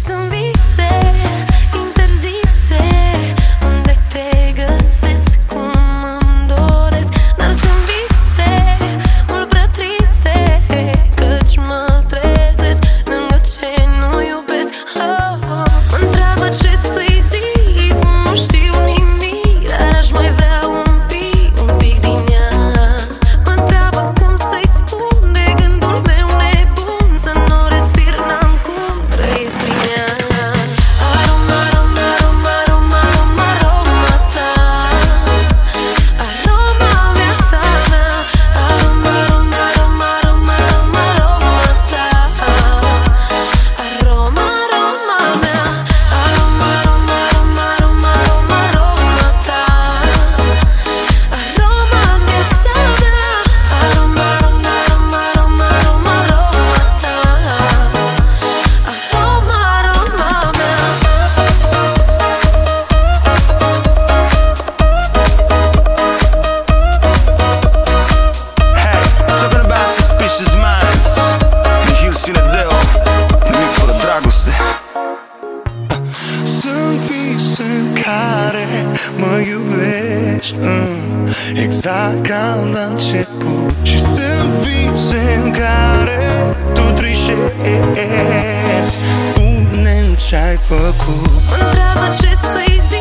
sunt vise interzise unde te găsesc cum îmi doresc. Dar sunt vise mult prea triste, căci mă trezesc lângă ce nu iubesc. Mă întreabă ce să-i zic, nu știu nimic, dar aș mai vrea un pic din ea. Mă întreabă cum să-i spun de gândul meu nebun, să nu respir, n-am cum trăiesc prin ea. Aroma, aroma, aroma, aroma, aroma, aroma ta, aroma viața mea. Aroma, aroma, aroma, aroma, aroma, aroma ta, aroma, aroma mea. Aroma, aroma, aroma, aroma, aroma, aroma ta, aroma viața mea. Aroma, aroma, aroma, aroma, aroma, aroma ta, aroma, aroma mea. Hey, talking about suspicious minds. Nihil sine deo, nimic fără dragoste. Sunt vise în care mă iubești, exact ca la început. Și sunt vise în care tu trișezi. Spune-mi ce-ai făcut. Mă întreabă ce să-i zic,